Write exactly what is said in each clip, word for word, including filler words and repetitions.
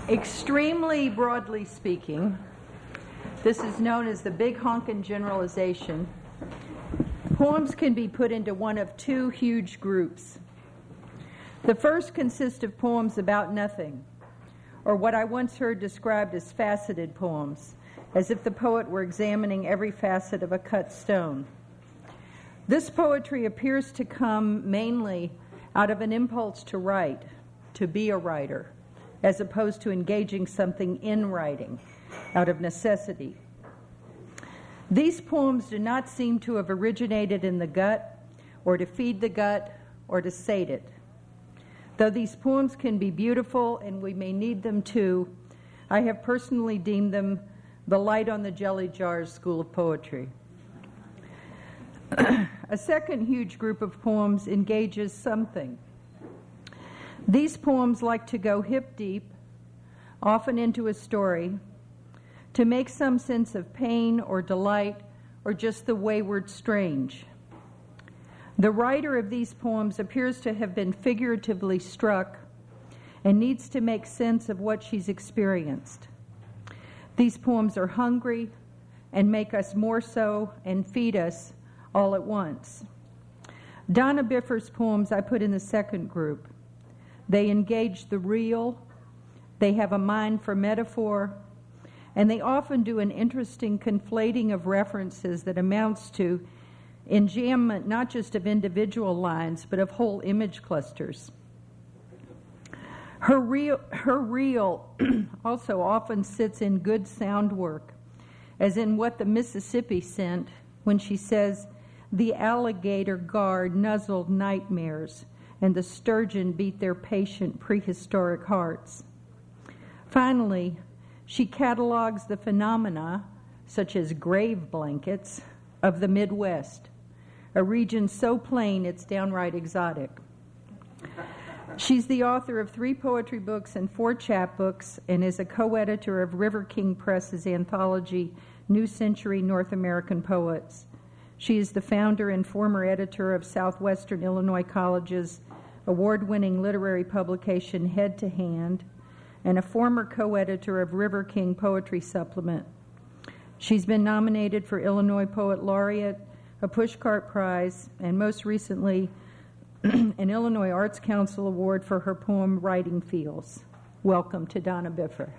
Extremely broadly speaking, this is known as the big honkin' generalization. Poems can be put into one of two huge groups. The first consists of poems about nothing, or what I once heard described as faceted poems, as if the poet were examining every facet of a cut stone. This poetry appears to come mainly out of an impulse to write, to be a writer, as opposed to engaging something in writing, out of necessity. These poems do not seem to have originated in the gut, or to feed the gut, or to sate it. Though these poems can be beautiful, and we may need them too, I have personally deemed them the light on the jelly jars school of poetry. A second huge group of poems engages something. These poems like to go hip deep, often into a story, to make some sense of pain or delight or just the wayward strange. The writer of these poems appears to have been figuratively struck and needs to make sense of what she's experienced. These poems are hungry and make us more so and feed us all at once. Donna Biffer's poems I put in the second group. They engage the real, they have a mind for metaphor, and they often do an interesting conflating of references that amounts to enjambment not just of individual lines, but of whole image clusters. Her real, her real also often sits in good sound work, as in What the Mississippi Sent, when she says, "The alligator guard nuzzled nightmares, and the sturgeon beat their patient prehistoric hearts." Finally, she catalogs the phenomena, such as grave blankets, of the Midwest, a region so plain it's downright exotic. She's the author of three poetry books and four chapbooks, and is a co-editor of River King Press's anthology, New Century North American Poets. She is the founder and former editor of Southwestern Illinois College's award-winning literary publication, Head to Hand, and a former co-editor of River King Poetry Supplement. She's been nominated for Illinois Poet Laureate, a Pushcart Prize, and most recently, an Illinois Arts Council Award for her poem, Writing Feels. Welcome to Donna Biffer.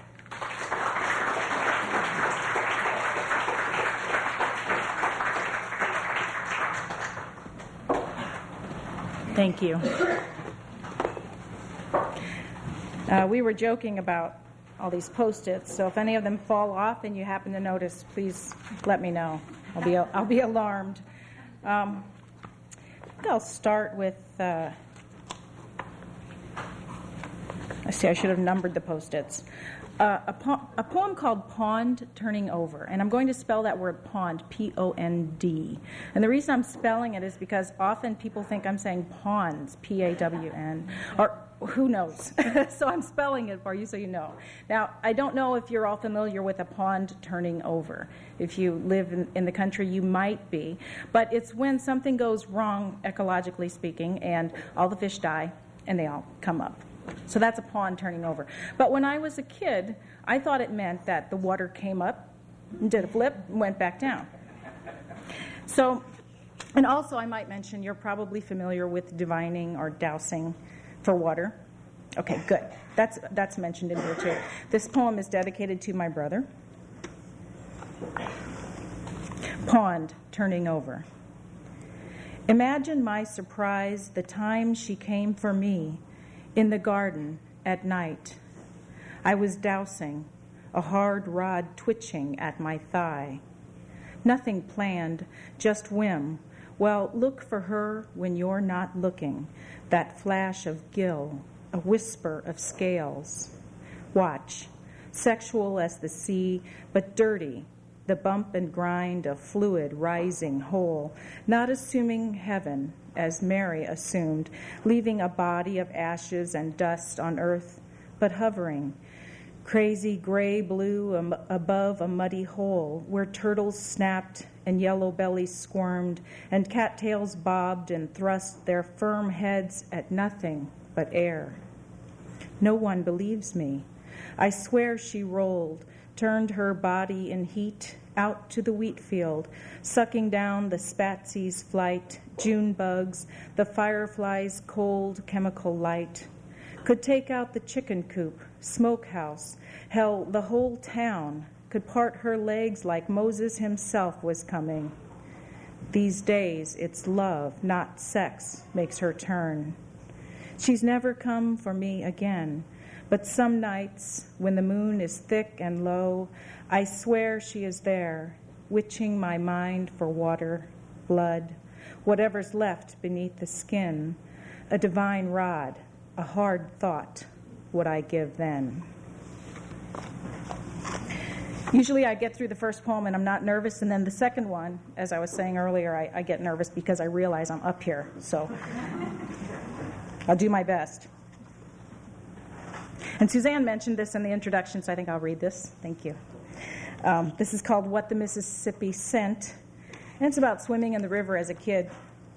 Thank you. Uh, we were joking about all these Post-its, so if any of them fall off and you happen to notice, please let me know. I'll be I'll be alarmed. Um, I think I'll start with. Uh, I see. I should have numbered the Post-its. Uh, a, po- a poem called Pond Turning Over, and I'm going to spell that word pond, P O N D. And the reason I'm spelling it is because often people think I'm saying ponds, P A W N, or who knows? So I'm spelling it for you so you know. Now, I don't know if you're all familiar with a pond turning over. If you live in, in the country, you might be. But it's when something goes wrong, ecologically speaking, and all the fish die, and they all come up. So that's a pond turning over. But when I was a kid, I thought it meant that the water came up, did a flip, and went back down. So, and also I might mention, you're probably familiar with divining or dowsing for water. Okay, good. That's that's mentioned in here too. This poem is dedicated to my brother. Pond Turning Over. Imagine my surprise the time she came for me in the garden at night. I was dowsing, a hard rod twitching at my thigh. Nothing planned, just whim. Well, look for her when you're not looking. That flash of gill, a whisper of scales. Watch, sexual as the sea, but dirty, the bump and grind of fluid rising whole, not assuming heaven, as Mary assumed, leaving a body of ashes and dust on earth, but hovering, crazy gray-blue um, above a muddy hole where turtles snapped and yellow bellies squirmed and cattails bobbed and thrust their firm heads at nothing but air. No one believes me. I swear she rolled, turned her body in heat out to the wheat field, sucking down the spatsy's flight, June bugs, the firefly's cold chemical light. Could take out the chicken coop, smokehouse, hell, the whole town, could part her legs like Moses himself was coming. These days, it's love, not sex, makes her turn. She's never come for me again, but some nights, when the moon is thick and low, I swear she is there, witching my mind for water, blood, whatever's left beneath the skin, a divine rod, a hard thought, what I give then. Usually I get through the first poem and I'm not nervous, and then the second one, as I was saying earlier, I, I get nervous because I realize I'm up here, so I'll do my best. And Suzanne mentioned this in the introduction, so I think I'll read this. Thank you. Um, this is called What the Mississippi Sent, and it's about swimming in the river as a kid.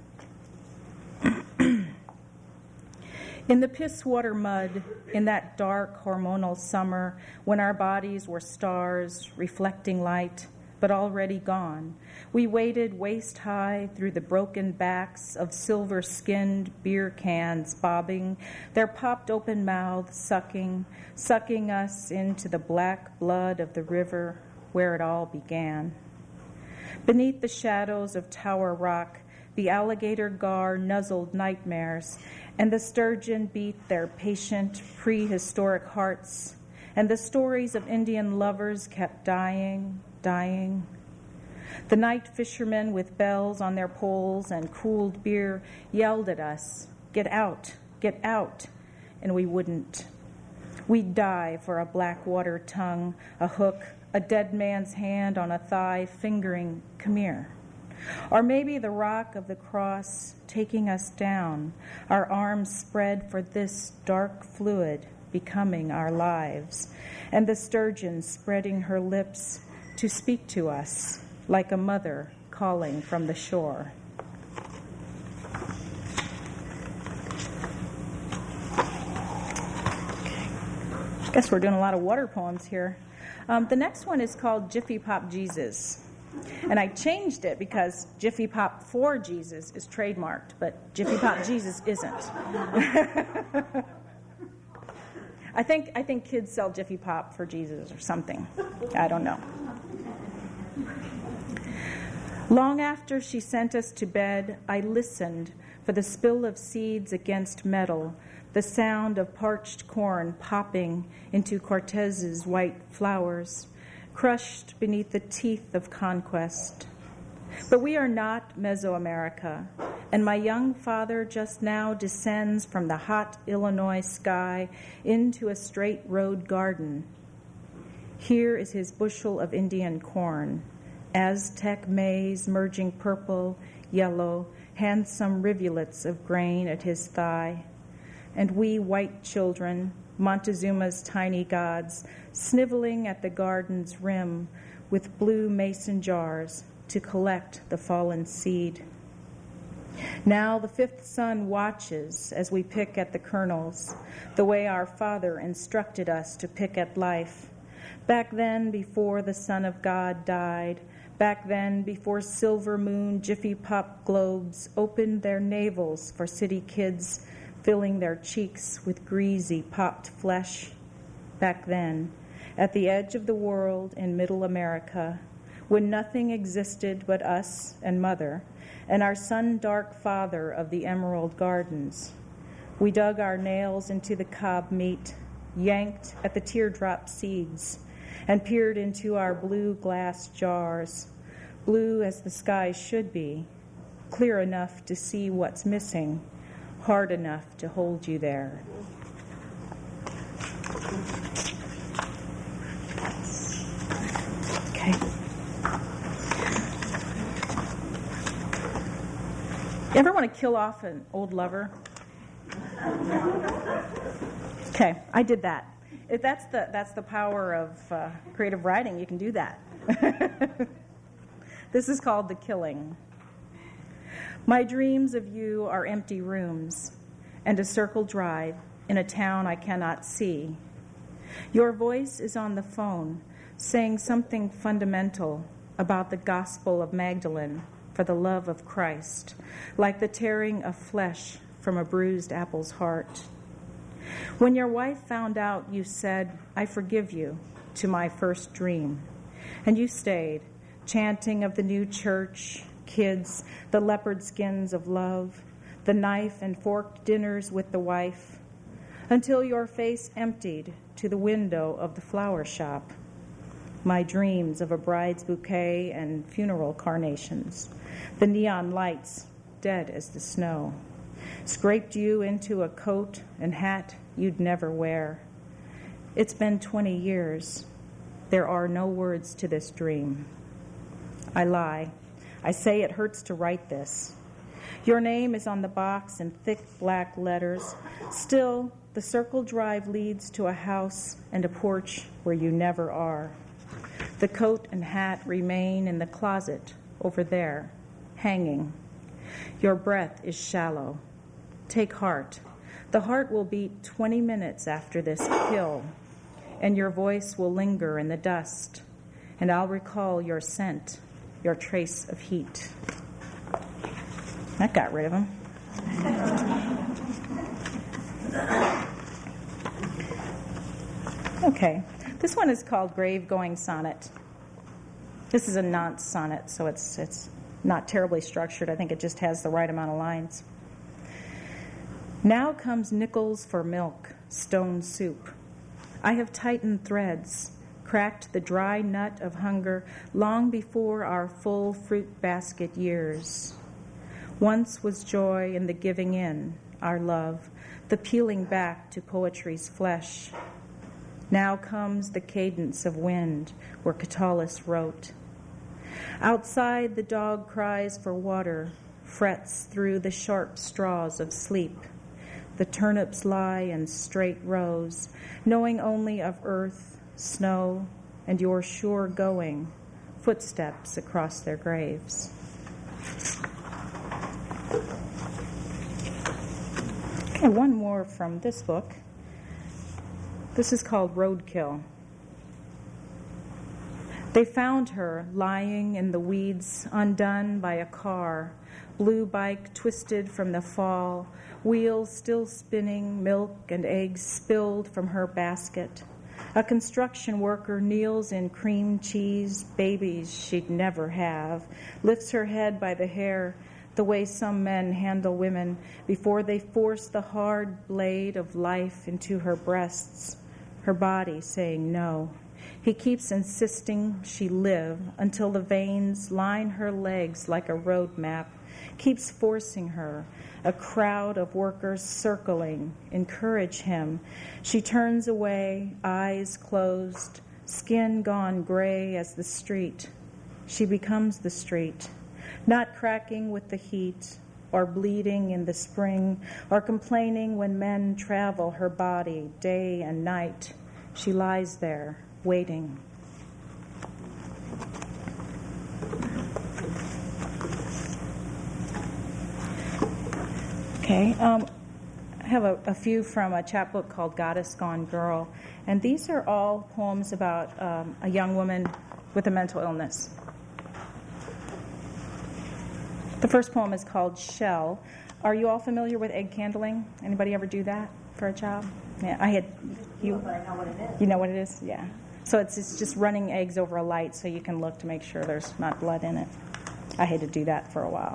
In the piss-water mud, in that dark hormonal summer, when our bodies were stars reflecting light, but already gone, we waded waist-high through the broken backs of silver-skinned beer cans bobbing, their popped-open mouths sucking, sucking us into the black blood of the river where it all began. Beneath the shadows of Tower Rock, the alligator gar nuzzled nightmares, and the sturgeon beat their patient, prehistoric hearts, and the stories of Indian lovers kept dying, dying. The night fishermen with bells on their poles and cooled beer yelled at us, "Get out, get out," and we wouldn't. We'd die for a black water tongue, a hook, a dead man's hand on a thigh fingering, "Come here." Or maybe the rock of the cross taking us down, our arms spread for this dark fluid becoming our lives, and the sturgeon spreading her lips to speak to us like a mother calling from the shore. I guess we're doing a lot of water poems here. Um, the next one is called Jiffy Pop Jesus. And I changed it because Jiffy Pop for Jesus is trademarked, but Jiffy Pop Jesus isn't. I think I think kids sell Jiffy Pop for Jesus or something. I don't know. Long after she sent us to bed, I listened for the spill of seeds against metal, the sound of parched corn popping into Cortez's white flowers, crushed beneath the teeth of conquest. But we are not Mesoamerica, and my young father just now descends from the hot Illinois sky into a straight road garden. Here is his bushel of Indian corn, Aztec maize merging purple, yellow, handsome rivulets of grain at his thigh. And we white children, Montezuma's tiny gods, sniveling at the garden's rim with blue mason jars to collect the fallen seed. Now the fifth son watches as we pick at the kernels, the way our father instructed us to pick at life. Back then, before the Son of God died, back then, before silver moon Jiffy Pop globes opened their navels for city kids, filling their cheeks with greasy popped flesh. Back then, at the edge of the world in middle America, when nothing existed but us and Mother, and our sun-dark father of the Emerald Gardens, we dug our nails into the cob meat, yanked at the teardrop seeds, and peered into our blue glass jars, blue as the sky should be, clear enough to see what's missing, hard enough to hold you there. Okay. You ever want to kill off an old lover? Okay, I did that. If that's the that's the power of uh, creative writing. You can do that. This is called The Killing. My dreams of you are empty rooms and a circle drive in a town I cannot see. Your voice is on the phone, saying something fundamental about the gospel of Magdalene for the love of Christ, like the tearing of flesh from a bruised apple's heart. When your wife found out, you said, "I forgive you," to my first dream. And you stayed, chanting of the new church, kids, the leopard skins of love, the knife and fork dinners with the wife, until your face emptied to the window of the flower shop. My dreams of a bride's bouquet and funeral carnations, the neon lights dead as the snow, scraped you into a coat and hat you'd never wear. It's been twenty years. There are no words to this dream. I lie. I say it hurts to write this. Your name is on the box in thick black letters. Still, the circle drive leads to a house and a porch where you never are. The coat and hat remain in the closet over there, hanging. Your breath is shallow. Take heart. The heart will beat twenty minutes after this kill, and your voice will linger in the dust, and I'll recall your scent, your trace of heat. That got rid of him. Okay, this one is called Grave Going Sonnet. This is a nonce sonnet, so it's it's not terribly structured. I think it just has the right amount of lines. Now comes nickels for milk, stone soup. I have tightened threads, cracked the dry nut of hunger long before our full fruit basket years. Once was joy in the giving in, our love, the peeling back to poetry's flesh. Now comes the cadence of wind where Catullus wrote. Outside the dog cries for water, frets through the sharp straws of sleep. The turnips lie in straight rows, knowing only of earth, snow, and your sure going, footsteps across their graves. Okay, one more from this book. This is called Roadkill. They found her lying in the weeds, undone by a car, blue bike twisted from the fall, wheels still spinning, milk and eggs spilled from her basket. A construction worker kneels in cream cheese, babies she'd never have, lifts her head by the hair, the way some men handle women before they force the hard blade of life into her breasts, her body saying no. He keeps insisting she live until the veins line her legs like a road map, keeps forcing her. A crowd of workers circling, encourage him. She turns away, eyes closed, skin gone gray as the street. She becomes the street, not cracking with the heat, or bleeding in the spring, or complaining when men travel her body day and night. She lies there, waiting. Okay, um, I have a, a few from a chapbook called Goddess Gone Girl, and these are all poems about um, a young woman with a mental illness. The first poem is called Shell. Are you all familiar with egg candling? Anybody ever do that for a job? Yeah, I had. You, I know what it is. You know what it is? Yeah. So it's, it's just running eggs over a light so you can look to make sure there's not blood in it. I had to do that for a while.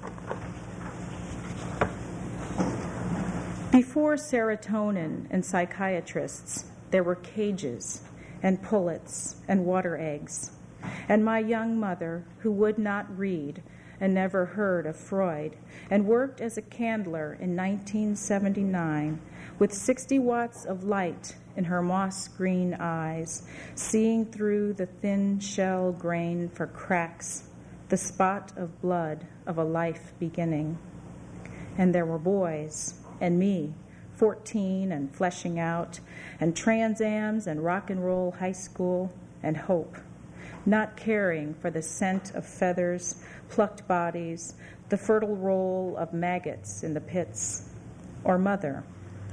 Before serotonin and psychiatrists, there were cages and pullets and water eggs. And my young mother, who would not read and never heard of Freud, and worked as a candler in nineteen seventy-nine with sixty watts of light in her moss-green eyes, seeing through the thin shell grain for cracks, the spot of blood of a life beginning. And there were boys, and me, fourteen and fleshing out, and Trans-Ams and rock and roll high school, and hope, not caring for the scent of feathers, plucked bodies, the fertile roll of maggots in the pits, or mother,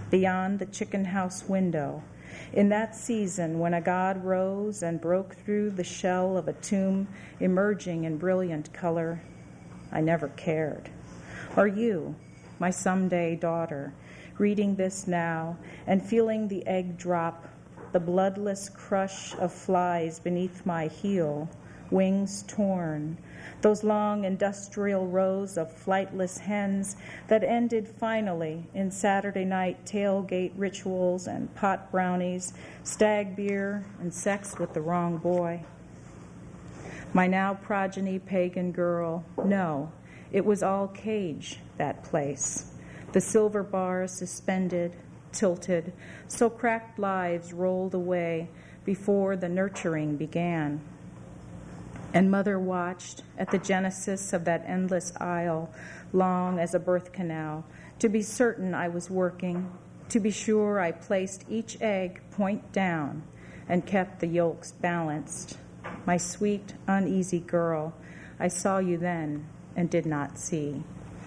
beyond the chicken house window, in that season when a god rose and broke through the shell of a tomb, emerging in brilliant color, I never cared. Or you, my someday daughter, reading this now and feeling the egg drop, the bloodless crush of flies beneath my heel, wings torn, those long industrial rows of flightless hens that ended finally in Saturday night tailgate rituals and pot brownies, stag beer, and sex with the wrong boy. My now progeny pagan girl, no, it was all cage, that place. The silver bars suspended, tilted, so cracked lives rolled away before the nurturing began. And mother watched at the genesis of that endless aisle, long as a birth canal, to be certain I was working, to be sure I placed each egg point down and kept the yolks balanced. My sweet, uneasy girl, I saw you then and did not see.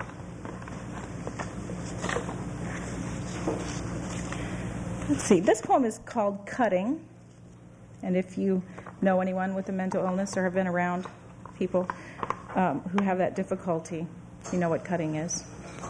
Let's see, this poem is called Cutting. And if you know anyone with a mental illness or have been around people um, who have that difficulty, you know what cutting is.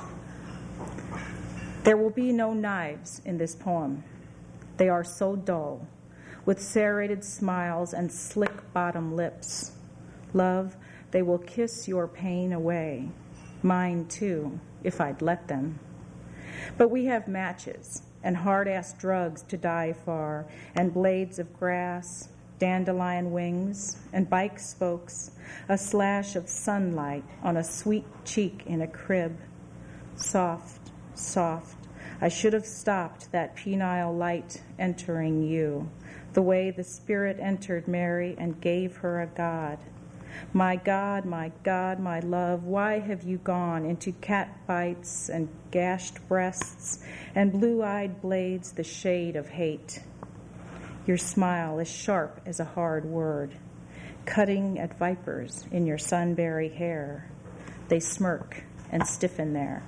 There will be no knives in this poem. They are so dull, with serrated smiles and slick bottom lips. Love, they will kiss your pain away. Mine too, if I'd let them. But we have matches and hard-ass drugs to die for, and blades of grass, dandelion wings, and bike spokes, a slash of sunlight on a sweet cheek in a crib. Soft, soft, I should have stopped that penile light entering you, the way the Spirit entered Mary and gave her a God. My God, my God, my love, why have you gone into cat bites and gashed breasts and blue-eyed blades the shade of hate? Your smile is sharp as a hard word, cutting at vipers in your sunberry hair. They smirk and stiffen there.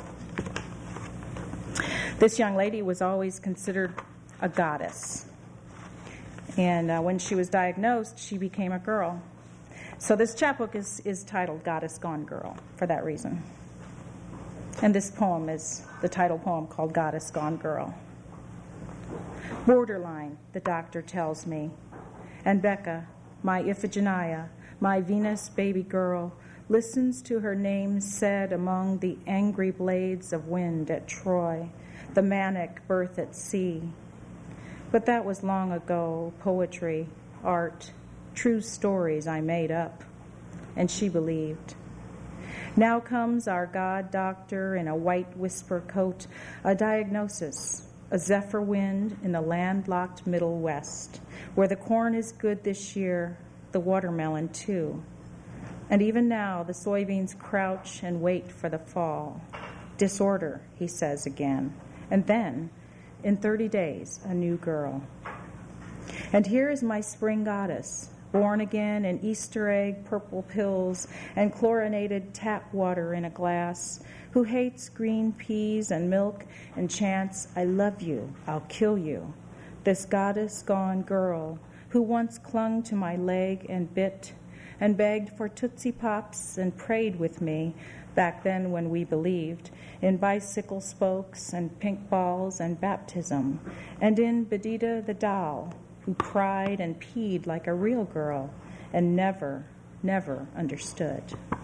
This young lady was always considered a goddess. And uh, when she was diagnosed, she became a girl. So this chapbook is, is titled Goddess Gone Girl for that reason. And this poem is the title poem called Goddess Gone Girl. Borderline, the doctor tells me. And Becca, my Iphigenia, my Venus baby girl, listens to her name said among the angry blades of wind at Troy, the manic birth at sea. But that was long ago, poetry, art, true stories I made up, and she believed. Now comes our God doctor in a white whisper coat, a diagnosis, a zephyr wind in the landlocked Middle West, where the corn is good this year, the watermelon too. And even now the soybeans crouch and wait for the fall. Disorder, he says again. And then, in thirty days, a new girl. And here is my spring goddess, born again in Easter egg purple pills and chlorinated tap water in a glass, who hates green peas and milk and chants, I love you, I'll kill you. This goddess gone girl who once clung to my leg and bit and begged for Tootsie Pops and prayed with me, back then when we believed, in bicycle spokes and pink balls and baptism, and in Bedita the doll, who cried and peed like a real girl and never, never understood.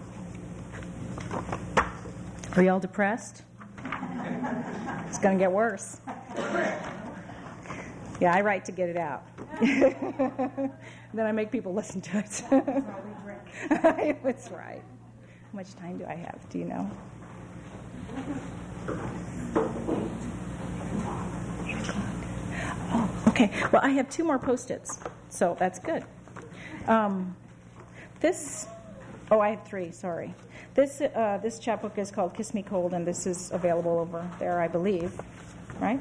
Are you all depressed? It's going to get worse. Yeah, I write to get it out. Then I make people listen to it. That's right. How much time do I have? Do you know? Oh, okay. Well, I have two more Post-its, so that's good. Um, this, oh, I have three, sorry. This uh, this chapbook is called Kiss Me Cold, and this is available over there, I believe, right?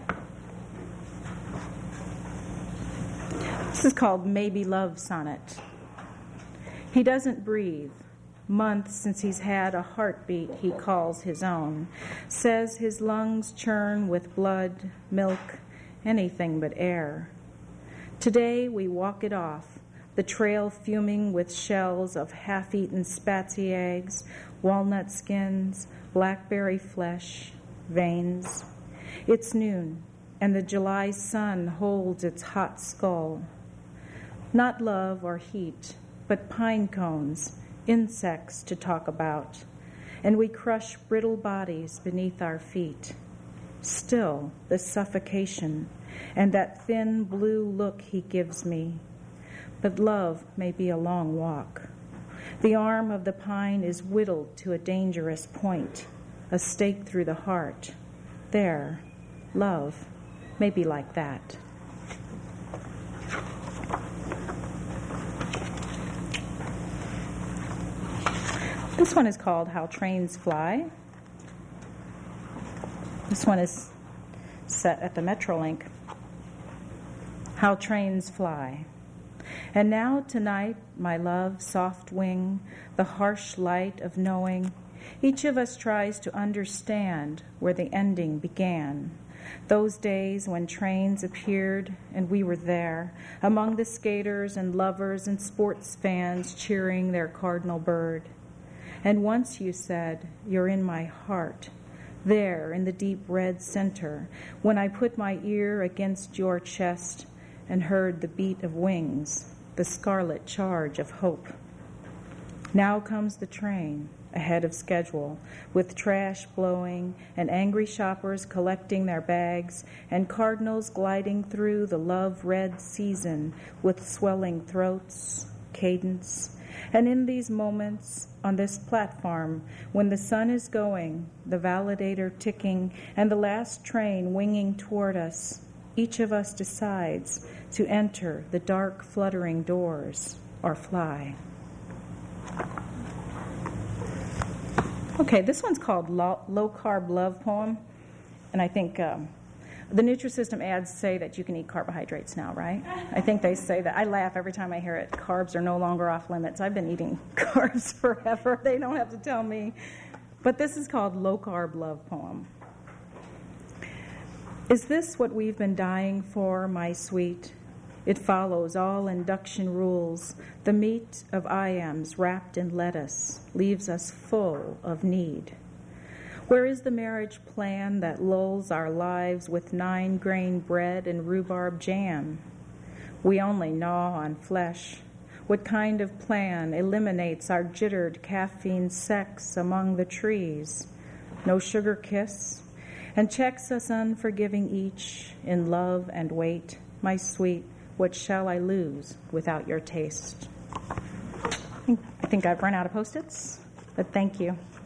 This is called Maybe Love Sonnet. He doesn't breathe, month since he's had a heartbeat he calls his own. Says his lungs churn with blood, milk, anything but air. Today we walk it off, the trail fuming with shells of half-eaten spatsy eggs, walnut skins, blackberry flesh, veins. It's noon, and the July sun holds its hot skull. Not love or heat, but pine cones, insects to talk about, and we crush brittle bodies beneath our feet. Still, the suffocation and that thin blue look he gives me. But love may be a long walk. The arm of the pine is whittled to a dangerous point, a stake through the heart. There, love may be like that. This one is called How Trains Fly. This one is set at the Metrolink. How trains fly. And now tonight, my love, soft wing, the harsh light of knowing, each of us tries to understand where the ending began. Those days when trains appeared and we were there, among the skaters and lovers and sports fans cheering their cardinal bird. And once you said, "You're in my heart," there in the deep red center, when I put my ear against your chest and heard the beat of wings, the scarlet charge of hope. Now comes the train, ahead of schedule, with trash blowing and angry shoppers collecting their bags and cardinals gliding through the love-red season with swelling throats, cadence. And in these moments, on this platform, when the sun is going, the validator ticking, and the last train winging toward us, each of us decides to enter the dark, fluttering doors or fly. Okay, this one's called Low Carb Love Poem, and I think um, the Nutrisystem ads say that you can eat carbohydrates now, right? I think they say that. I laugh every time I hear it. Carbs are no longer off limits. I've been eating carbs forever. They don't have to tell me. But this is called Low Carb Love Poem. Is this what we've been dying for, my sweet? It follows all induction rules. The meat of I ams wrapped in lettuce leaves us full of need. Where is the marriage plan that lulls our lives with nine-grain bread and rhubarb jam? We only gnaw on flesh. What kind of plan eliminates our jittered caffeine sex among the trees? No sugar kiss, and checks us unforgiving each in love and weight. My sweet, what shall I lose without your taste? I think, I think I've run out of Post-its, but thank you.